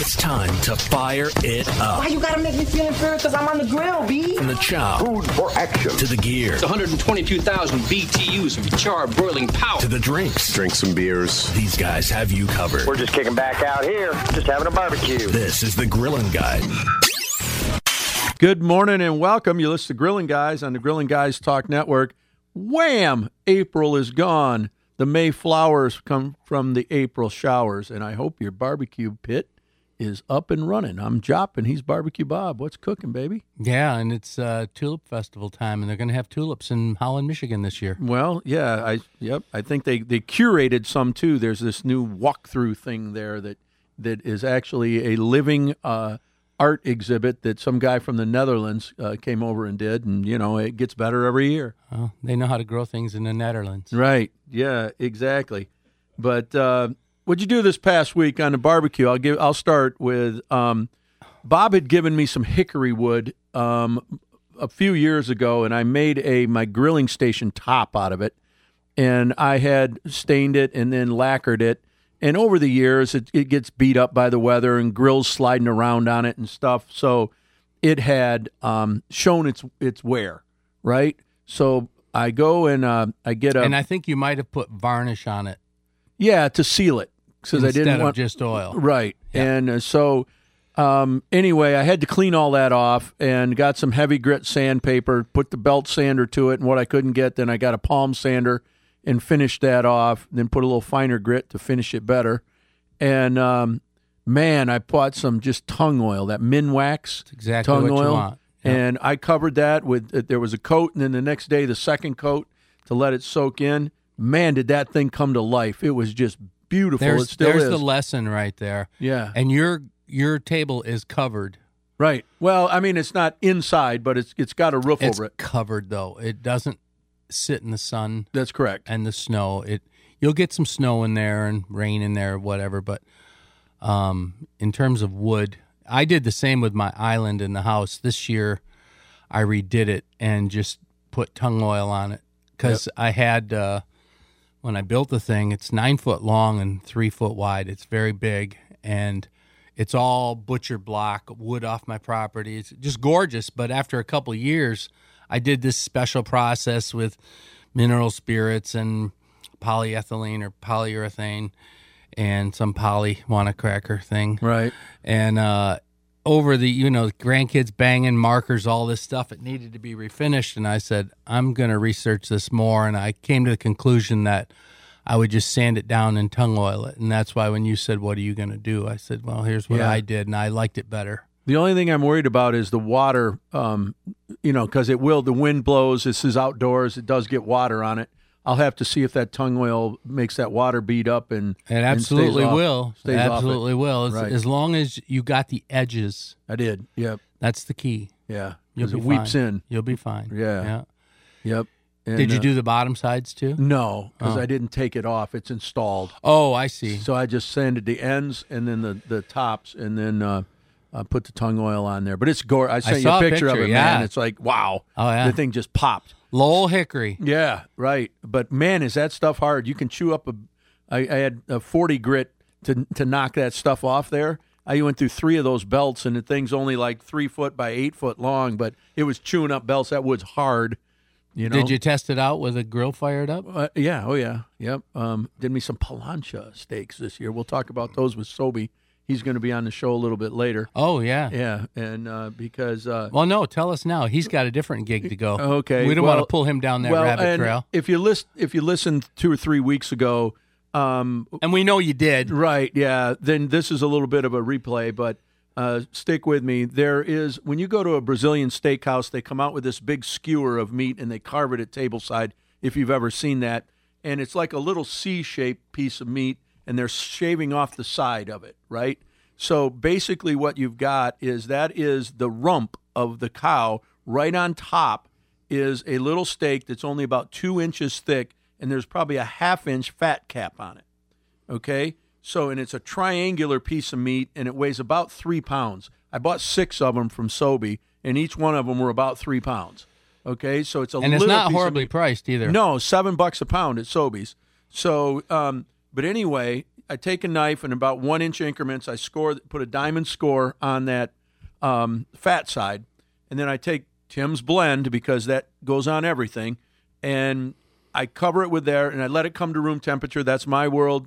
It's time to fire it up. Why you gotta make me feel inferior? Because I'm on the grill, B. From the chow. Food for action. To the gear. It's 122,000 BTUs of charred boiling power. To the drinks. Drink some beers. These guys have you covered. We're just kicking back out here, just having a barbecue. This is the Grilling Guy. Good morning and welcome. You listen to Grilling Guys on the Grilling Guys Talk Network. Wham! April is gone. The May flowers come from the April showers, and I hope your barbecue pit is up and running. I'm Jop, and he's Barbecue Bob. What's cooking, baby? Yeah, and it's Tulip Festival time, and they're going to have tulips in Holland, Michigan this year. Well, yeah, I think they curated some too. There's this new walkthrough thing there that is actually a living art exhibit that some guy from the Netherlands came over and did, and it gets better every year. Oh, they know how to grow things in the Netherlands. Right. Yeah, exactly. But what'd you do this past week on the barbecue? I'll start with Bob had given me some hickory wood a few years ago, and I made my grilling station top out of it, and I had stained it and then lacquered it. And over the years, it gets beat up by the weather and grills sliding around on it and stuff. So it had shown its wear, right? So I go and I get And I think you might have put varnish on it. Yeah, to seal it. Because I didn't want just oil. Right. Yeah. And so anyway, I had to clean all that off and got some heavy grit sandpaper, put the belt sander to it, and what I couldn't get, then I got a palm sander and finished that off, then put a little finer grit to finish it better. And, man, I bought some just tongue oil, that Minwax. That's exactly tongue what oil. you want. Yep. And I covered that with, there was a coat, and then the next day the second coat to let it soak in. Man, did that thing come to life. It was just beautiful. It still is. There's the lesson right there. Yeah. And your table is covered. Right. Well, I mean, it's not inside, but it's got a roof over it. It's covered, though. It doesn't sit in the sun. That's correct. And the snow. You'll get some snow in there and rain in there, whatever. But in terms of wood, I did the same with my island in the house. This year, I redid it and just put tongue oil on it because I had when I built the thing, it's 9 foot long and 3 foot wide. It's very big, and it's all butcher block wood off my property. It's just gorgeous. But after a couple of years, I did this special process with mineral spirits and polyethylene or polyurethane and some poly cracker thing. Right. And over the, grandkids banging markers, all this stuff, it needed to be refinished. And I said, I'm going to research this more. And I came to the conclusion that I would just sand it down and tongue oil it. And that's why when you said, what are you going to do? I said, well, here's what I did. And I liked it better. The only thing I'm worried about is the water, because the wind blows. This is outdoors. It does get water on it. I'll have to see if that tongue oil makes that water beat up and it absolutely will. Stays absolutely off it. will. Right. As long as you got the edges. I did. Yep. That's the key. Yeah. You'll Because be it weeps fine. in. You'll be fine. Yeah. Yep. And, did you do the bottom sides too? No, because I didn't take it off. It's installed. Oh, I see. So I just sanded the ends and then the tops, and then put the tongue oil on there. But it's gorgeous. I sent you a picture of it, man. It's like, wow. Oh, yeah. The thing just popped. Lowell hickory. Yeah, right. But, man, is that stuff hard. You can chew up I had a 40 grit to knock that stuff off there. I went through 3 of those belts, and the thing's only like 3 foot by 8 foot long, but it was chewing up belts. That wood's hard. Did you test it out with a grill fired up? Yeah. Oh, yeah. Yep. Did me some plancha steaks this year. We'll talk about those with Sobe. He's going to be on the show a little bit later. Oh, yeah. Yeah, and because... well, no, tell us now. He's got a different gig to go. Okay. We don't want to pull him down that rabbit trail. If you listened 2 or 3 weeks ago... and we know you did. Right, yeah. Then this is a little bit of a replay, but stick with me. There is... When you go to a Brazilian steakhouse, they come out with this big skewer of meat, and they carve it at tableside, if you've ever seen that. And it's like a little C-shaped piece of meat, and they're shaving off the side of it, right? So basically what you've got is that is the rump of the cow. Right on top is a little steak that's only about 2 inches thick, and there's probably a 1/2 inch fat cap on it, okay? So, and it's a triangular piece of meat, and it weighs about 3 pounds. I bought 6 of them from Sobe, and each one of them were about 3 pounds, okay? So it's a and little it's not piece horribly of meat. priced either. No, $7 a pound at Sobe's. So, but anyway, I take a knife and about 1 inch increments. I put a diamond score on that fat side, and then I take Tim's blend because that goes on everything, and I cover it with there, and I let it come to room temperature. That's my world.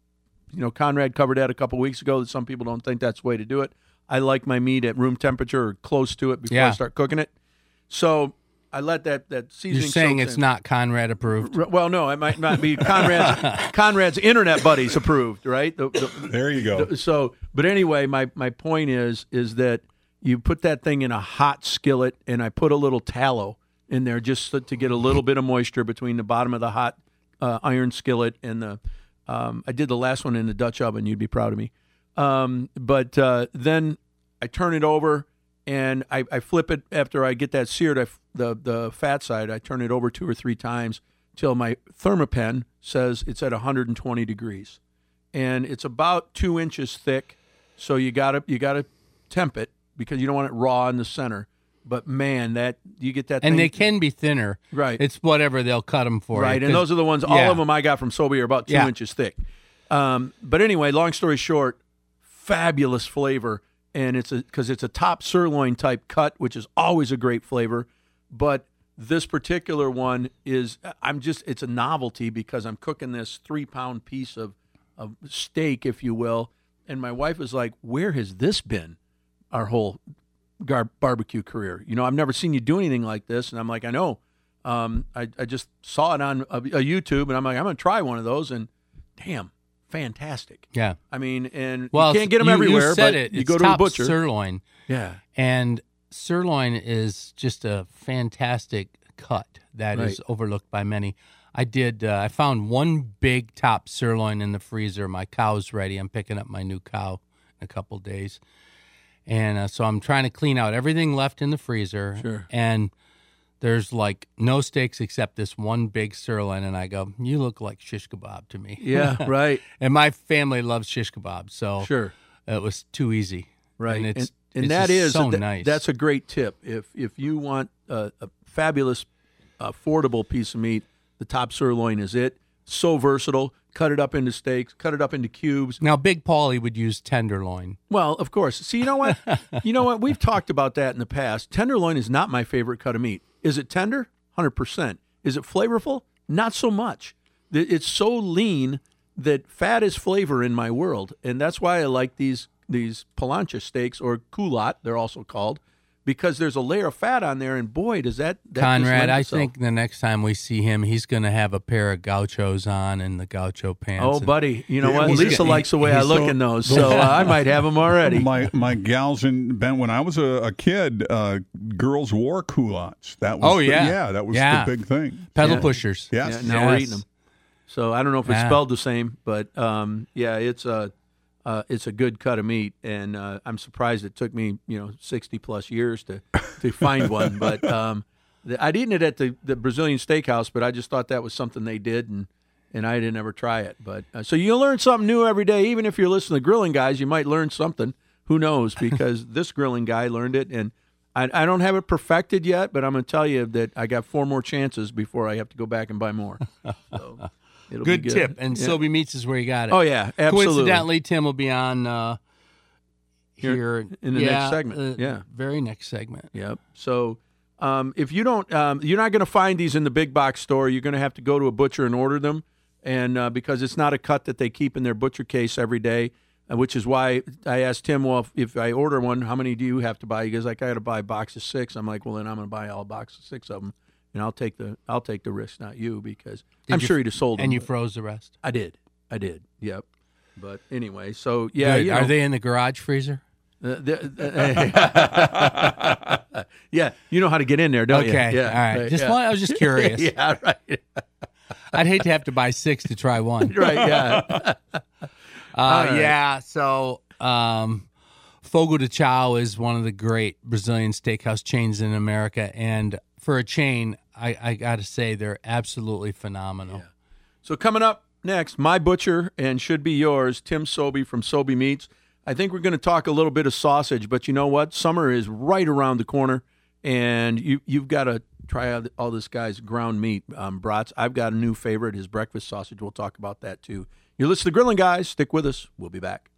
Conrad covered that a couple weeks ago. That some people don't think that's the way to do it. I like my meat at room temperature or close to it before I start cooking it. So I let that seasoning. You're saying soak it's in. not Conrad approved? Well, no, it might not be Conrad's internet buddies approved, right? There you go. But anyway, my point is that you put that thing in a hot skillet, and I put a little tallow in there just to get a little bit of moisture between the bottom of the hot iron skillet and the. I did the last one in the Dutch oven. You'd be proud of me. But then I turn it over, and I flip it after I get that seared. The fat side, I turn it over 2 or 3 times till my Thermapen says it's at 120 degrees, and it's about 2 inches thick. So you gotta temp it because you don't want it raw in the center. But man, that you get that, and thing, they can be thinner. Right? It's whatever they'll cut them for. Right, and those are the ones. All of them I got from Sobe are about 2 inches thick. But anyway, long story short, fabulous flavor, and because it's a top sirloin type cut, which is always a great flavor. But this particular one is, it's a novelty because I'm cooking this 3-pound piece of steak, if you will, and my wife is like, "Where has this been our whole barbecue career? I've never seen you do anything like this." And I'm like, "I know. I just saw it on a YouTube, and I'm like, I'm going to try one of those, and damn, fantastic." Yeah. I mean, and well, you can't get them everywhere, you said but it. you It's go to a top butcher. Sirloin. Yeah. And sirloin is just a fantastic cut that is overlooked by many. I found one big top sirloin in the freezer. My cow's ready. I'm picking up my new cow in a couple days. And so I'm trying to clean out everything left in the freezer. Sure. And there's like no steaks except this one big sirloin. And I go, "You look like shish kebab to me." Yeah, right. And my family loves shish kebab. So Sure. it was too easy. Right. And And it's that just is so nice. That's a great tip. If you want a fabulous, affordable piece of meat, the top sirloin is it. So versatile. Cut it up into steaks. Cut it up into cubes. Now, Big Paulie would use tenderloin. Well, of course. See, you know what? We've talked about that in the past. Tenderloin is not my favorite cut of meat. Is it tender? 100%. Is it flavorful? Not so much. It's so lean that fat is flavor in my world, and that's why I like these plancha steaks, or culotte, they're also called, because there's a layer of fat on there, and boy, does that Conrad, I just lend think the next time we see him, he's going to have a pair of gauchos on and the gaucho pants. Oh, and- buddy, you know Yeah, what? well, Lisa likes the way I look in those, so I might have them already. My gals and Ben, when I was a kid, girls wore culottes. That was that was the big thing. Pedal Yeah. pushers. Yes. Yeah, now we're Yes. eating them. So I don't know if it's Yeah. spelled the same, but it's a good cut of meat, and I'm surprised it took me 60 plus years to find one. But I'd eaten it at the Brazilian steakhouse, but I just thought that was something they did, and I didn't ever try it. But so you learn something new every day. Even if you're listening to Grilling Guys, you might learn something. Who knows? Because this grilling guy learned it, and I don't have it perfected yet, but I'm going to tell you that I got 4 more chances before I have to go back and buy more. So it'll Good be good tip. And yeah. Sobe Meats is where you got it. Oh yeah, absolutely. Coincidentally, Tim will be on here in the next segment. Yeah. Very next segment. Yep. So if you don't, you're not going to find these in the big box store. You're going to have to go to a butcher and order them, and because it's not a cut that they keep in their butcher case every day, which is why I asked Tim, well, if I order one, how many do you have to buy? He goes, like, I got to buy a box of 6. I'm like, well, then I'm going to buy all box of 6 of them, and I'll take the risk, not you, because I'm sure he'd have sold them. And you froze the rest. I did. Yep. But anyway, so yeah, Good. Are they in the garage freezer? Yeah, you know how to get in there, don't you? Okay. Yeah, All right. right, I was just curious. yeah, right. I'd hate to have to buy 6 to try one. Right, yeah. right. Yeah. So, Fogo de Chao is one of the great Brazilian steakhouse chains in America, and for a chain, I got to say they're absolutely phenomenal. Yeah. So coming up next, my butcher and should be yours, Tim Sobe from Sobe Meats. I think we're going to talk a little bit of sausage, but you know what? Summer is right around the corner, and you've got to try out all this guy's ground meat brats. I've got a new favorite, his breakfast sausage. We'll talk about that too. You're listening to Grilling Guys. Stick with us. We'll be back.